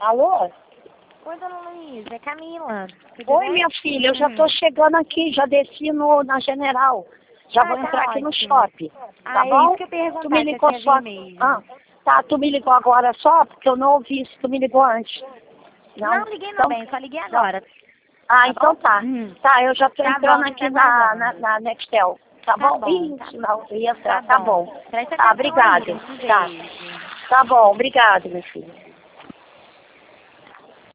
Alô? Oi, dona Luísa, é Camila. Tudo Oi, bem? minha filha, eu já tô chegando aqui, já desci na General. Já vou tá entrar aqui no ótimo. shopping. Tá É bom? isso que eu ia perguntar, Tu me se ligou você só. viu mesmo. Tá, tu me ligou agora só, porque eu não ouvi se tu me ligou antes. Não liguei não, Então, bem, só liguei agora. então bom? tá. Tá, eu já tô Tá entrando bom, aqui tá aguardando. na Nextel. Tá Tá bom? bom, tá bom. Não, ia entrar. Tá bom. Presta Tá, atenção aí, obrigado. um Tá. beijo. Tá bom, obrigado, minha filha.